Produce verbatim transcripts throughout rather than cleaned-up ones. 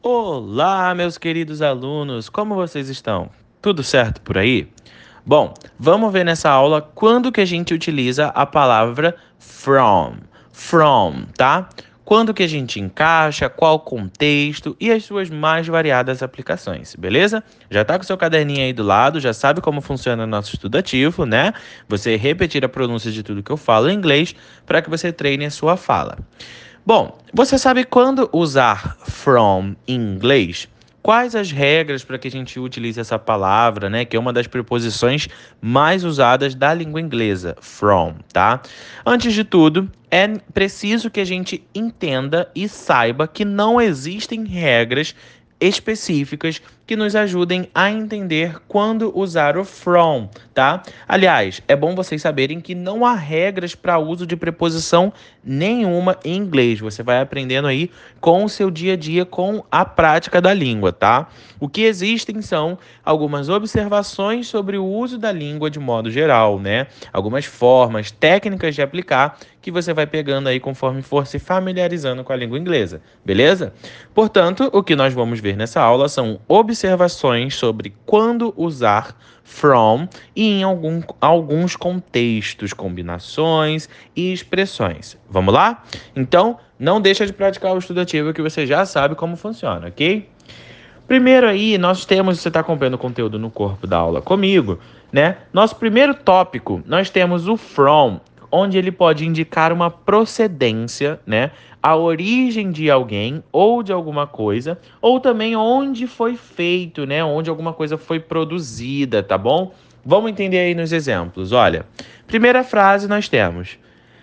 Olá, meus queridos alunos, como vocês estão? Tudo certo por aí? Bom, vamos ver nessa aula quando que a gente utiliza a palavra from. From, tá? Quando que a gente encaixa, qual contexto e as suas mais variadas aplicações, beleza? Já tá com seu caderninho aí do lado, já sabe como funciona nosso estudativo, né? Você repetir a pronúncia de tudo que eu falo em inglês para que você treine a sua fala. Bom, você sabe quando usar from em inglês? Quais as regras para que a gente utilize essa palavra, né? Que é uma das preposições mais usadas da língua inglesa, from, tá? Antes de tudo, é preciso que a gente entenda e saiba que não existem regras específicas que nos ajudem a entender quando usar o from, tá? Aliás, é bom vocês saberem que não há regras para uso de preposição nenhuma em inglês. Você vai aprendendo aí com o seu dia a dia, com a prática da língua, tá? O que existem são algumas observações sobre o uso da língua de modo geral, né? Algumas formas, técnicas de aplicar que você vai pegando aí conforme for se familiarizando com a língua inglesa, beleza? Portanto, o que nós vamos ver nessa aula são observações sobre quando usar from e em algum, alguns contextos, combinações e expressões. Vamos lá? Então, não deixa de praticar o estudativo que você já sabe como funciona, ok? Primeiro aí, nós temos, você está acompanhando o conteúdo no corpo da aula comigo, né? Nosso primeiro tópico, nós temos o from, onde ele pode indicar uma procedência, né? A origem de alguém ou de alguma coisa, ou também onde foi feito, né? Onde alguma coisa foi produzida, tá bom? Vamos entender aí nos exemplos. Olha, primeira frase nós temos: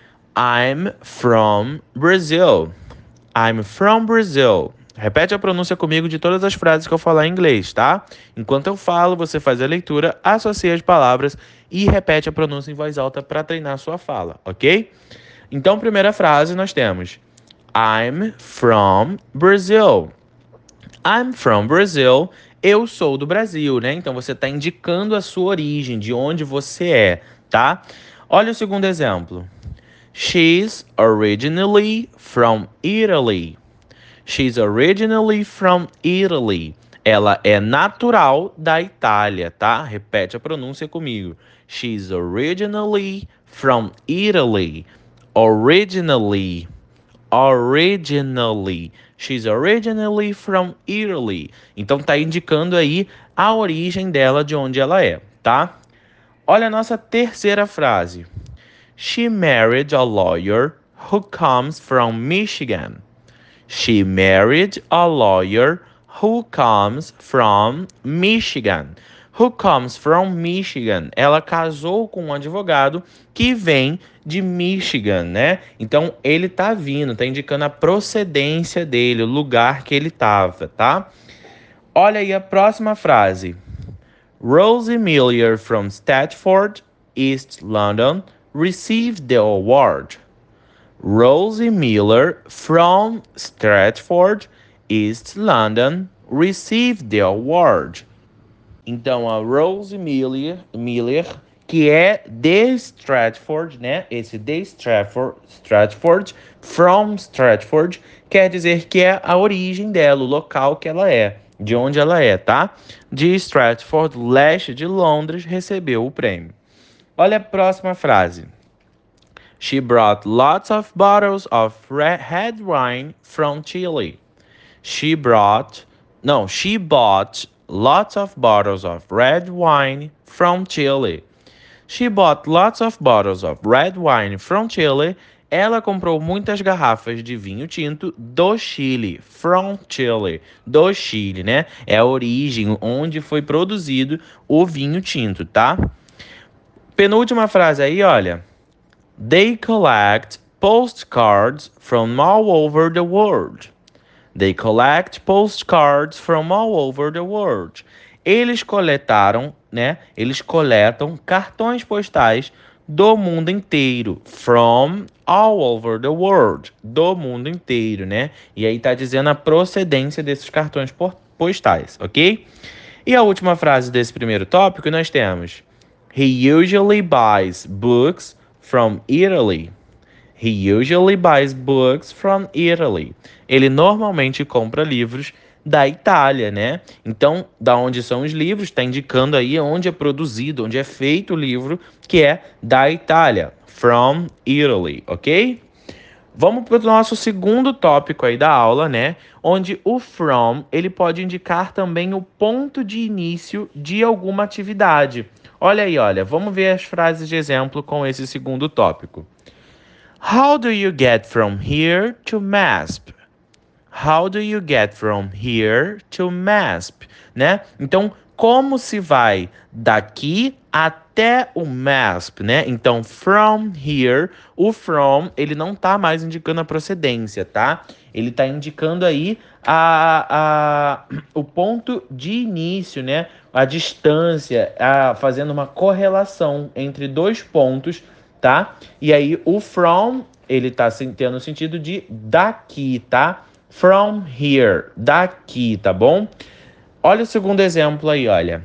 I'm from Brazil. I'm from Brazil. Repete a pronúncia comigo de todas as frases que eu falar em inglês, tá? Enquanto eu falo, você faz a leitura, associa as palavras e repete a pronúncia em voz alta para treinar a sua fala, ok? Então, primeira frase nós temos: I'm from Brazil. I'm from Brazil. Eu sou do Brasil, né? Então você está indicando a sua origem, de onde você é, tá? Olha o segundo exemplo. She's originally from Italy. She's originally from Italy. Ela é natural da Itália, tá? Repete a pronúncia comigo. She's originally from Italy. Originally. Originally. She's originally from Italy. Então tá indicando aí a origem dela, de onde ela é, tá? Olha a nossa terceira frase. She married a lawyer who comes from Michigan. She married a lawyer who comes from Michigan. Who comes from Michigan. Ela casou com um advogado que vem de Michigan, né? Então, ele tá vindo, tá indicando a procedência dele, o lugar que ele tava, tá? Olha aí a próxima frase. Rosie Miller from Stratford, East London, received the award. Rosie Miller from Stratford, East London, received the award. Então, a Rosie Miller, Miller, que é de Stratford, né? Esse de Stratford, Stratford, from Stratford, quer dizer que é a origem dela, o local que ela é, de onde ela é, tá? De Stratford, leste de Londres, recebeu o prêmio. Olha a próxima frase. She brought lots of bottles of red wine from Chile. She brought, no, she bought lots of bottles of red wine from Chile. She bought lots of bottles of red wine from Chile. Ela comprou muitas garrafas de vinho tinto do Chile, from Chile, do Chile, né? É a origem, onde foi produzido o vinho tinto, tá? Penúltima frase aí, olha. They collect postcards from all over the world. They collect postcards from all over the world. Eles coletaram, né? Eles coletam cartões postais do mundo inteiro. From all over the world. Do mundo inteiro, né? E aí tá dizendo a procedência desses cartões postais, ok? E a última frase desse primeiro tópico nós temos: He usually buys books from Italy. He usually buys books from Italy. Ele normalmente compra livros da Itália, né? Então, da onde são os livros, está indicando aí onde é produzido, onde é feito o livro, que é da Itália, from Italy, ok? Vamos para o nosso segundo tópico aí da aula, né? Onde o from, ele pode indicar também o ponto de início de alguma atividade. Olha aí, olha, vamos ver as frases de exemplo com esse segundo tópico. How do you get from here to MASP? How do you get from here to MASP? Né? Então, como se vai daqui até o MASP, né? Então, from here, o from, ele não tá mais indicando a procedência, tá? Ele tá indicando aí a, a, o ponto de início, né? A distância, a, fazendo uma correlação entre dois pontos, tá? E aí, o from, ele tá tendo o sentido de daqui, tá? From here, daqui, tá bom? Olha o segundo exemplo aí, olha.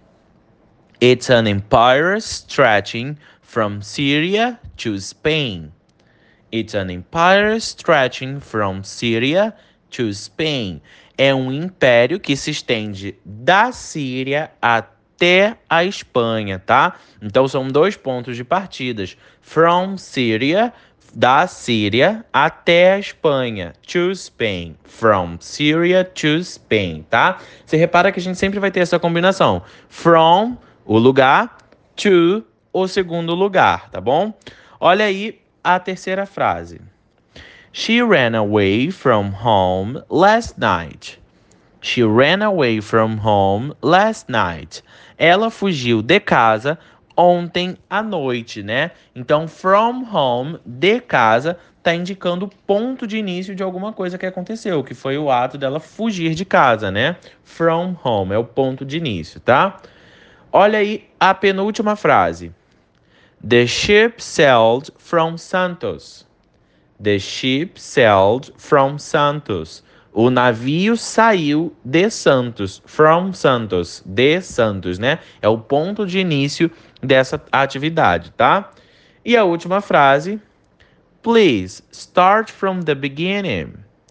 It's an empire stretching from Syria to Spain. It's an empire stretching from Syria to Spain. É um império que se estende da Síria até a Espanha, tá? Então são dois pontos de partidas. From Syria, da Síria até a Espanha, to Spain, from Syria to Spain, tá? Você repara que a gente sempre vai ter essa combinação, from, o lugar, to, o segundo lugar, tá bom? Olha aí a terceira frase. She ran away from home last night. She ran away from home last night. Ela fugiu de casa ontem à noite, né? Então, from home, de casa, tá indicando o ponto de início de alguma coisa que aconteceu, que foi o ato dela fugir de casa, né? From home é o ponto de início, tá? Olha aí a penúltima frase. The ship sailed from Santos. The ship sailed from Santos. O navio saiu de Santos, from Santos, de Santos, né? É o ponto de início dessa atividade, tá? E a última frase, please start from the beginning.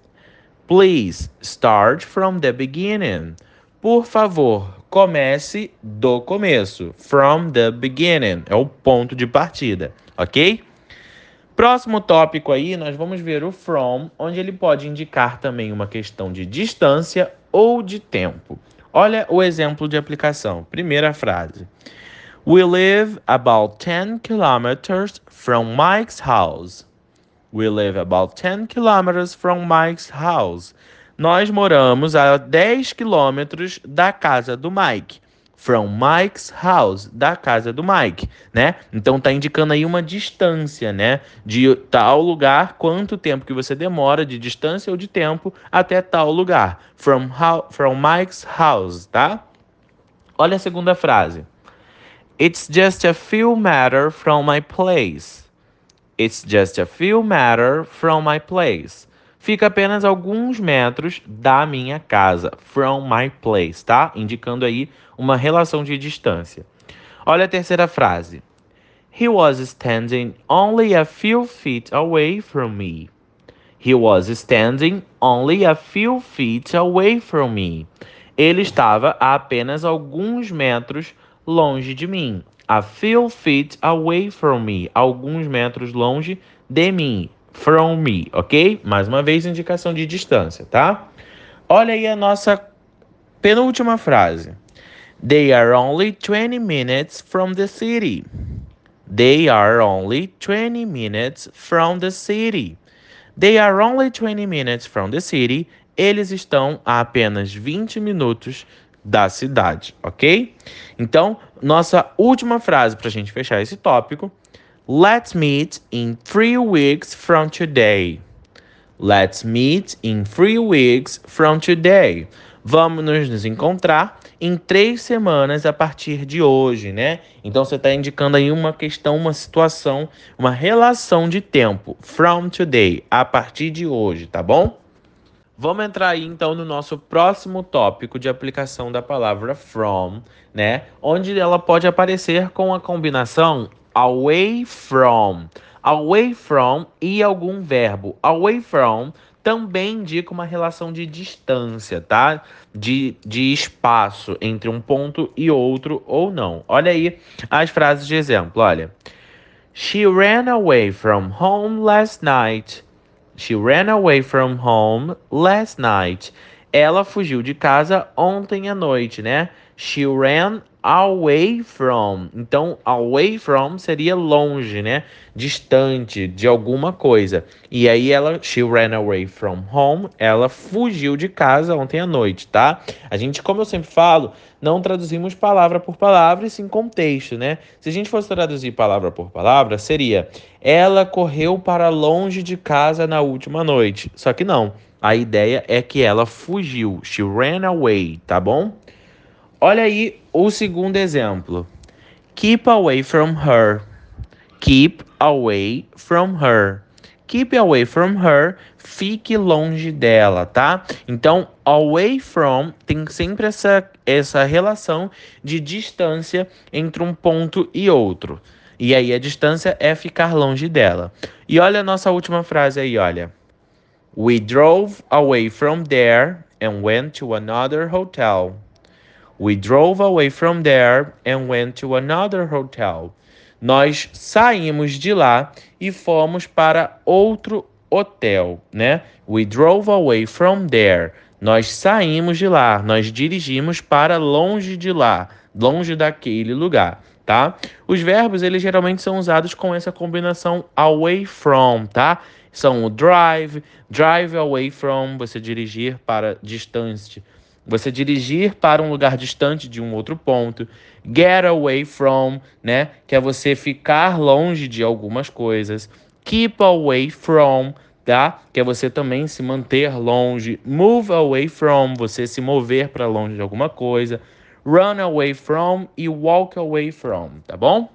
Please start from the beginning. Por favor, comece do começo, from the beginning, é o ponto de partida, ok? Próximo tópico aí, nós vamos ver o from, onde ele pode indicar também uma questão de distância ou de tempo. Olha o exemplo de aplicação. Primeira frase. We live about ten kilometers from Mike's house. We live about ten kilometers from Mike's house. Nós moramos a dez quilômetros da casa do Mike. From Mike's house, da casa do Mike, né? Então tá indicando aí uma distância, né? De tal lugar, quanto tempo que você demora de distância ou de tempo até tal lugar. From, how, from Mike's house, tá? Olha a segunda frase. It's just a few meter from my place. It's just a few meter from my place. Fica apenas alguns metros da minha casa. From my place, tá? Indicando aí uma relação de distância. Olha a terceira frase. He was standing only a few feet away from me. He was standing only a few feet away from me. Ele estava a apenas alguns metros longe de mim. A few feet away from me. Alguns metros longe de mim. From me, ok? Mais uma vez, indicação de distância, tá? Olha aí a nossa penúltima frase. They are only twenty minutes from the city. They are only twenty minutes from the city. They are only twenty minutes from the city. Eles estão a apenas vinte minutos da cidade, ok? Então, nossa última frase para a gente fechar esse tópico. Let's meet in three weeks from today. Let's meet in three weeks from today. Vamos nos encontrar em três semanas a partir de hoje, né? Então você está indicando aí uma questão, uma situação, uma relação de tempo. From today, a partir de hoje, tá bom? Vamos entrar aí então no nosso próximo tópico de aplicação da palavra from, né? Onde ela pode aparecer com a combinação away from. Away from e algum verbo. Away from também indica uma relação de distância, tá? De, de espaço entre um ponto e outro ou não. Olha aí as frases de exemplo, olha. She ran away from home last night. She ran away from home last night. Ela fugiu de casa ontem à noite, né? She ran away from. Então, away from seria longe, né? Distante de alguma coisa. E aí ela, she ran away from home, ela fugiu de casa ontem à noite, tá? A gente, como eu sempre falo, não traduzimos palavra por palavra e sim contexto, né? Se a gente fosse traduzir palavra por palavra, seria ela correu para longe de casa na última noite. Só que não. A ideia é que ela fugiu. She ran away, tá bom? Olha aí o segundo exemplo. Keep away from her. Keep away from her. Keep away from her. Fique longe dela, tá? Então, away from tem sempre essa, essa relação de distância entre um ponto e outro. E aí a distância é ficar longe dela. E olha a nossa última frase aí, olha. We drove away from there and went to another hotel. We drove away from there and went to another hotel. Nós saímos de lá e fomos para outro hotel, né? We drove away from there. Nós saímos de lá, nós dirigimos para longe de lá, longe daquele lugar, tá? Os verbos, eles geralmente são usados com essa combinação away from, tá? São o drive, drive away from, você dirigir para distante. Você dirigir para um lugar distante de um outro ponto. Get away from, né? Que é você ficar longe de algumas coisas. Keep away from, tá? Que é você também se manter longe. Move away from, você se mover para longe de alguma coisa. Run away from e walk away from, tá bom?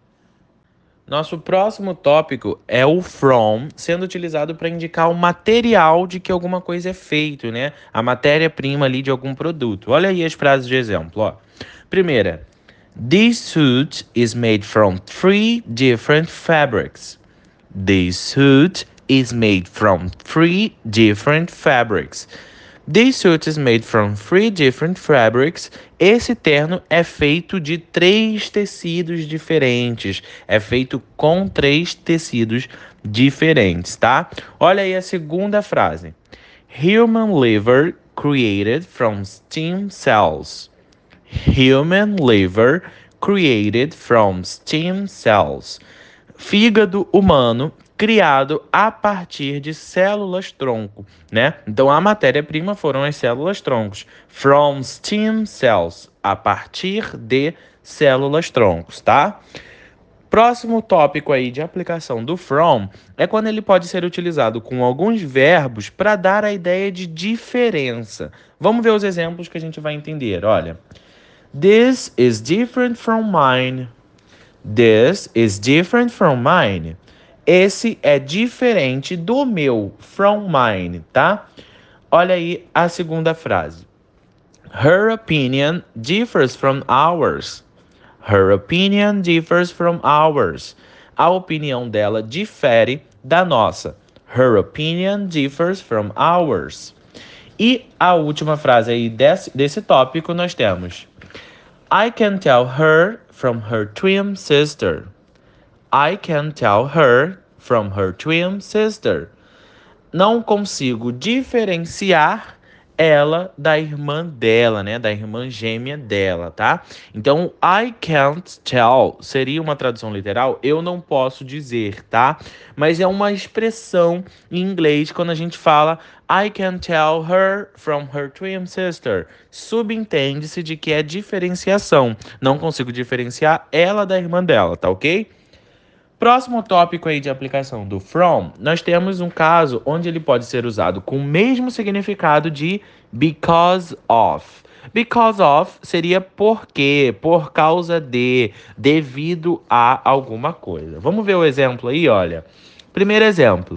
Nosso próximo tópico é o from, sendo utilizado para indicar o material de que alguma coisa é feito, né? A matéria-prima ali de algum produto. Olha aí as frases de exemplo, ó. Primeira, this suit is made from three different fabrics. This suit is made from three different fabrics. This suit is made from three different fabrics. Esse terno é feito de três tecidos diferentes. É feito com três tecidos diferentes, tá? Olha aí a segunda frase. Human liver created from stem cells. Human liver created from stem cells. Fígado humano criado a partir de células-tronco, né? Então, a matéria-prima foram as células-troncos. From stem cells, a partir de células-troncos, tá? Próximo tópico aí de aplicação do from é quando ele pode ser utilizado com alguns verbos para dar a ideia de diferença. Vamos ver os exemplos que a gente vai entender, olha. This is different from mine. This is different from mine. Esse é diferente do meu, from mine, tá? Olha aí a segunda frase. Her opinion differs from ours. Her opinion differs from ours. A opinião dela difere da nossa. Her opinion differs from ours. E a última frase aí desse, desse tópico nós temos. I can tell her from her twin sister. I can tell her from her twin sister. Não consigo diferenciar ela da irmã dela, né? Da irmã gêmea dela, tá? Então, I can't tell seria uma tradução literal, eu não posso dizer, tá? Mas é uma expressão em inglês quando a gente fala I can tell her from her twin sister. Subentende-se de que é diferenciação. Não consigo diferenciar ela da irmã dela, tá ok? Próximo tópico aí de aplicação do from, nós temos um caso onde ele pode ser usado com o mesmo significado de because of. Because of seria porque, por causa de, devido a alguma coisa. Vamos ver o exemplo aí, olha. Primeiro exemplo.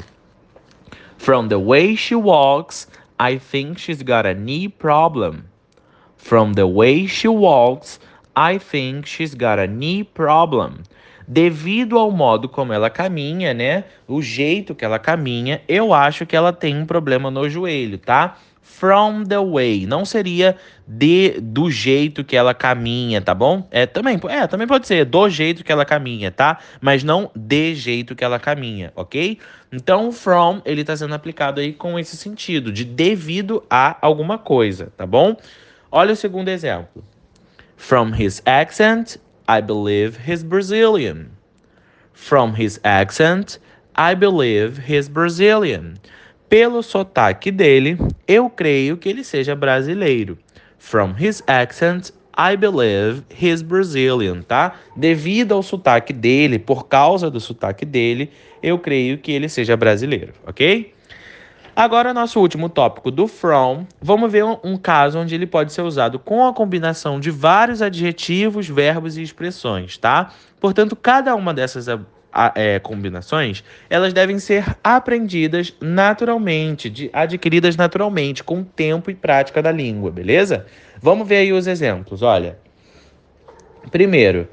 From the way she walks, I think she's got a knee problem. From the way she walks, I think she's got a knee problem. devido ao modo como ela caminha, né? O jeito que ela caminha, eu acho que ela tem um problema no joelho, tá? From the way, não seria de do jeito que ela caminha, tá bom? É também, é, também pode ser do jeito que ela caminha, tá? Mas não de jeito que ela caminha, ok? Então, from, ele tá sendo aplicado aí com esse sentido, de devido a alguma coisa, tá bom? Olha o segundo exemplo. From his accent, I believe he's Brazilian. From his accent, I believe he's Brazilian. Pelo sotaque dele, eu creio que ele seja brasileiro. From his accent, I believe he's Brazilian, tá? Devido ao sotaque dele, por causa do sotaque dele, eu creio que ele seja brasileiro, ok? Agora, nosso último tópico do from, vamos ver um, um caso onde ele pode ser usado com a combinação de vários adjetivos, verbos e expressões, tá? Portanto, cada uma dessas a, a, é, combinações, elas devem ser aprendidas naturalmente, de, adquiridas naturalmente, com tempo e prática da língua, beleza? Vamos ver aí os exemplos, olha. Primeiro,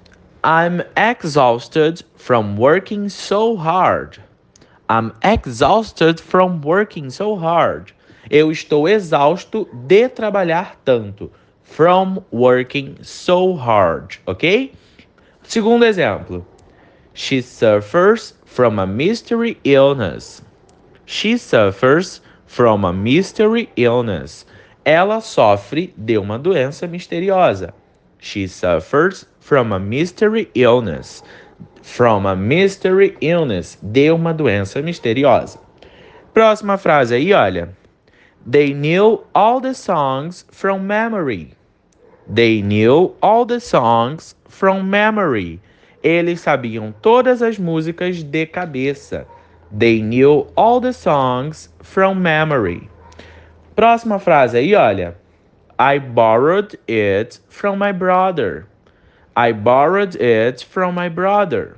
I'm exhausted from working so hard. I'm exhausted from working so hard. Eu estou exausto de trabalhar tanto. From working so hard, ok? Segundo exemplo. She suffers from a mystery illness. She suffers from a mystery illness. Ela sofre de uma doença misteriosa. She suffers from a mystery illness. From a mystery illness. De uma doença misteriosa. Próxima frase aí, olha. They knew all the songs from memory. They knew all the songs from memory. Eles sabiam todas as músicas de cabeça. They knew all the songs from memory. Próxima frase aí, olha. I borrowed it from my brother. I borrowed it from my brother.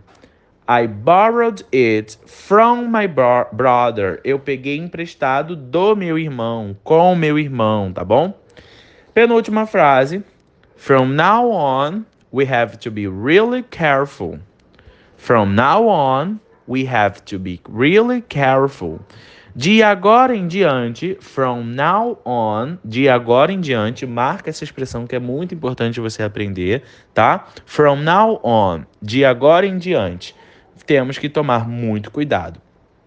I borrowed it from my bro- brother. Eu peguei emprestado do meu irmão, com meu irmão, tá bom? Penúltima frase. From now on, we have to be really careful. From now on, we have to be really careful. De agora em diante, from now on, de agora em diante, marca essa expressão que é muito importante você aprender, tá? From now on, de agora em diante, temos que tomar muito cuidado.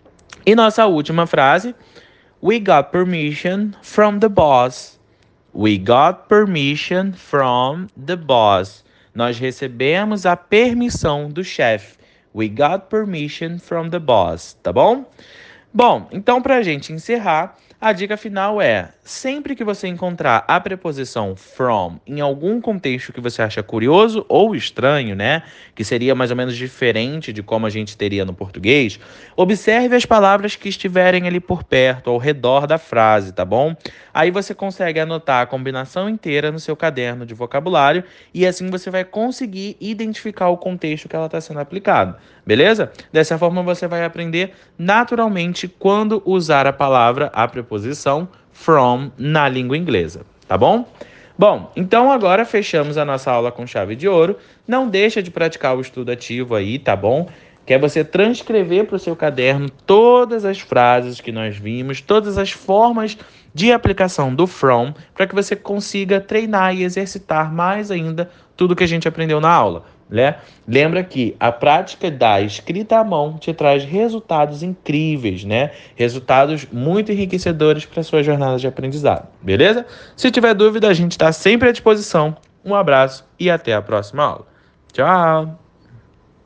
E nossa última frase, we got permission from the boss. We got permission from the boss. Nós recebemos a permissão do chefe. We got permission from the boss, tá bom? Bom, então para a gente encerrar, a dica final é, sempre que você encontrar a preposição from em algum contexto que você acha curioso ou estranho, né, que seria mais ou menos diferente de como a gente teria no português, observe as palavras que estiverem ali por perto, ao redor da frase, tá bom? Aí você consegue anotar a combinação inteira no seu caderno de vocabulário e assim você vai conseguir identificar o contexto que ela está sendo aplicada, beleza? Dessa forma você vai aprender naturalmente quando usar a palavra, a preposição from na língua inglesa, tá bom? Bom, então agora fechamos a nossa aula com chave de ouro. Não deixa de praticar o estudo ativo aí, tá bom? Que é você transcrever para o seu caderno todas as frases que nós vimos, todas as formas de aplicação do from, para que você consiga treinar e exercitar mais ainda tudo que a gente aprendeu na aula, né? Lembra que a prática da escrita à mão te traz resultados incríveis, né? Resultados muito enriquecedores para a sua jornada de aprendizado, beleza? Se tiver dúvida, a gente está sempre à disposição. Um abraço e até a próxima aula. Tchau!